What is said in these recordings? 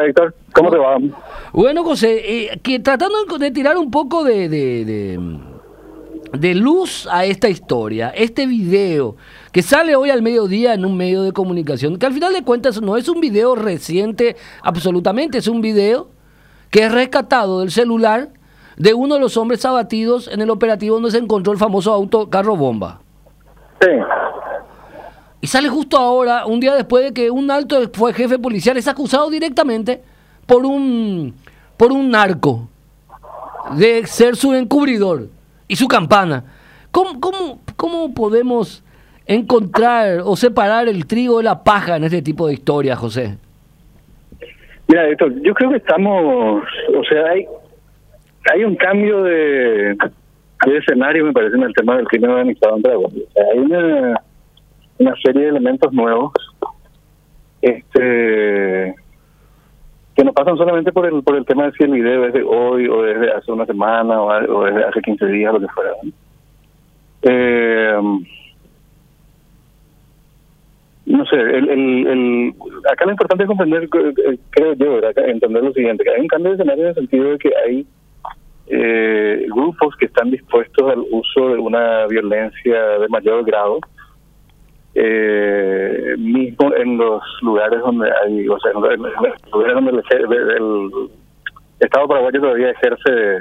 Héctor, ¿cómo te va? Bueno, José, que tratando de tirar un poco de luz a esta historia, este video que sale hoy al mediodía en un medio de comunicación, que al final de cuentas no es un video reciente absolutamente, es un video que es rescatado del celular de uno de los hombres abatidos en el operativo donde se encontró el famoso auto carro bomba. Sí. Y sale justo ahora, un día después de que un alto fue jefe policial, es acusado directamente por un narco de ser su encubridor y su campana. ¿Cómo podemos encontrar o separar el trigo de la paja en este tipo de historias, José? Mira, Héctor, yo creo que estamos, o sea, hay un cambio de escenario, me parece, en el tema del crimen organizado en Paraguay. O sea, hay una serie de elementos nuevos que no pasan solamente por el tema de si el video es de hoy o desde hace una semana o desde hace 15 días, lo que fuera, no sé, acá lo importante es comprender, creo yo, entender lo siguiente, que hay un cambio de escenario en el sentido de que hay grupos que están dispuestos al uso de una violencia de mayor grado, mismo en los lugares donde hay, o sea, en los lugares donde el Estado paraguayo todavía ejerce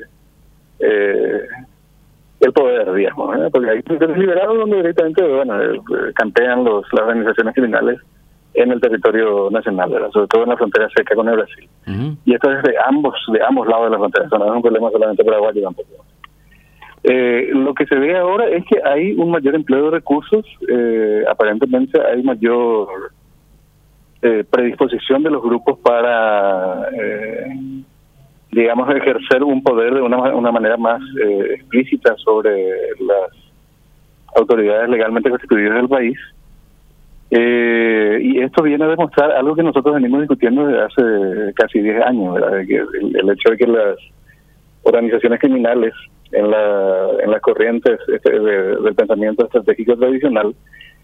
el poder, digamos, ¿eh? Porque hay territorios liberados donde directamente, bueno, campean las organizaciones criminales en el territorio nacional, ¿verdad? Sobre todo en la frontera seca con el Brasil. Uh-huh. Y esto es de ambos lados de la frontera, no es un problema solamente paraguayo tampoco. Lo que se ve ahora es que hay un mayor empleo de recursos, aparentemente hay mayor predisposición de los grupos para, digamos, ejercer un poder de una manera más explícita sobre las autoridades legalmente constituidas del país. Y esto viene a demostrar algo que nosotros venimos discutiendo desde hace casi 10 años, ¿verdad? De que el hecho de que las organizaciones criminales en las corrientes del pensamiento estratégico tradicional,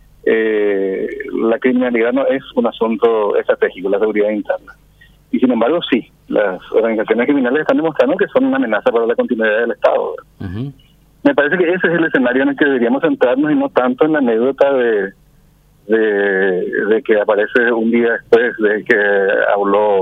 la criminalidad no es un asunto estratégico, la seguridad interna. Y sin embargo, sí, las organizaciones criminales están demostrando que son una amenaza para la continuidad del Estado. Uh-huh. Me parece que ese es el escenario en el que deberíamos centrarnos y no tanto en la anécdota de que aparece un día después de que habló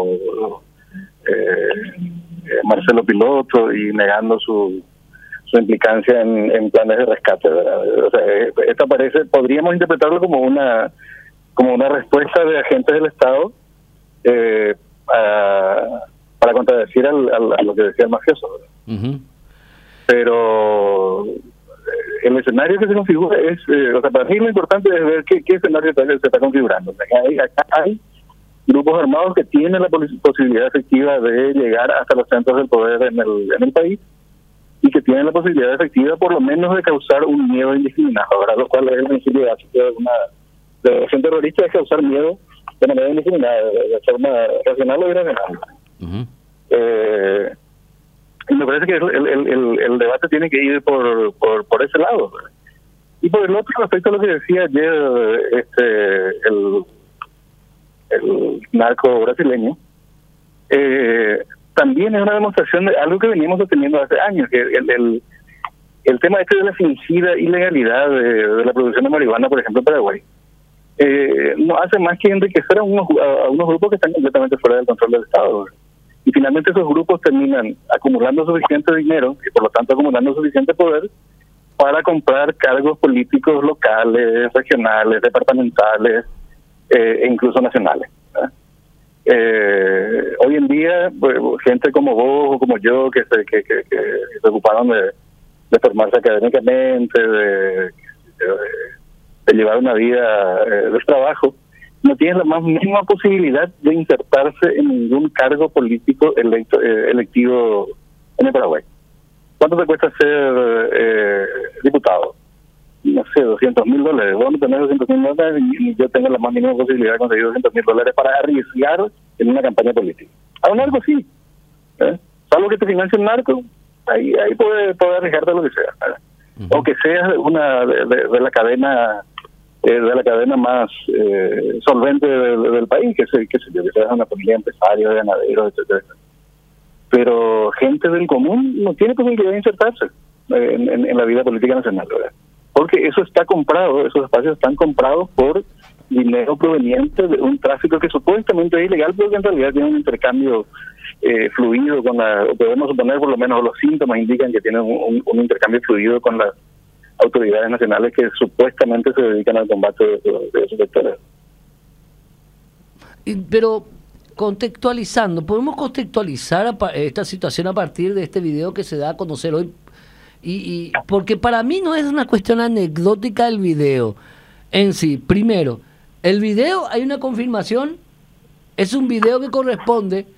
Marcelo Piloto y negando su implicancia en planes de rescate, ¿verdad? O sea, esto podríamos interpretarlo como una respuesta de agentes del Estado para contradecir a lo que decía el mafioso, ¿verdad? Uh-huh. Pero el escenario que se configura es, o sea, para mí lo importante es ver qué escenario se está configurando. O sea, acá hay grupos armados que tienen la posibilidad efectiva de llegar hasta los centros del poder en el país y que tienen la posibilidad efectiva por lo menos de causar un miedo indiscriminado, ¿verdad? Lo cual es el principio básico de la acción terrorista, es causar miedo de manera indiscriminada, de forma racional o irracional. Uh-huh. Y me parece que el debate tiene que ir por ese lado, ¿verdad? Y por el otro, respecto a lo que decía ayer el narco brasileño, también es una demostración de algo que venimos sosteniendo hace años, que el tema de la fingida ilegalidad de la producción de marihuana, por ejemplo, en Paraguay, no hace más que enriquecer a unos grupos que están completamente fuera del control del Estado, ¿verdad? Y finalmente esos grupos terminan acumulando suficiente dinero y por lo tanto acumulando suficiente poder para comprar cargos políticos locales, regionales, departamentales e incluso nacionales, ¿verdad? Hoy en día, pues, gente como vos o como yo que se ocuparon de formarse académicamente, de llevar una vida de trabajo, no tienen la más mínima posibilidad de insertarse en ningún cargo político electivo en el Paraguay. ¿Cuánto te cuesta ser diputado? No sé, $200,000. Vos no tenés $200,000 y yo tengo la más mínima posibilidad de conseguir $200,000 para arriesgar en una campaña política. A un narco sí. Salvo que te financie un narco, ahí puede arriesgarte lo que sea, ¿verdad? Uh-huh. O que seas de la cadena de la cadena más solvente del país, que sea una familia de empresarios, de ganaderos, etcétera. Pero gente del común no tiene posibilidad de insertarse en la vida política nacional, ¿verdad? Porque eso está comprado, esos espacios están comprados por dinero proveniente de un tráfico que supuestamente es ilegal, pero que en realidad tiene un intercambio fluido con podemos suponer, por lo menos los síntomas indican que tienen un intercambio fluido con las autoridades nacionales que supuestamente se dedican al combate de esos sectores. Pero contextualizando, ¿podemos contextualizar esta situación a partir de este video que se da a conocer hoy? Y porque para mí no es una cuestión anecdótica el video en sí. Primero, el video, hay una confirmación, es un video que corresponde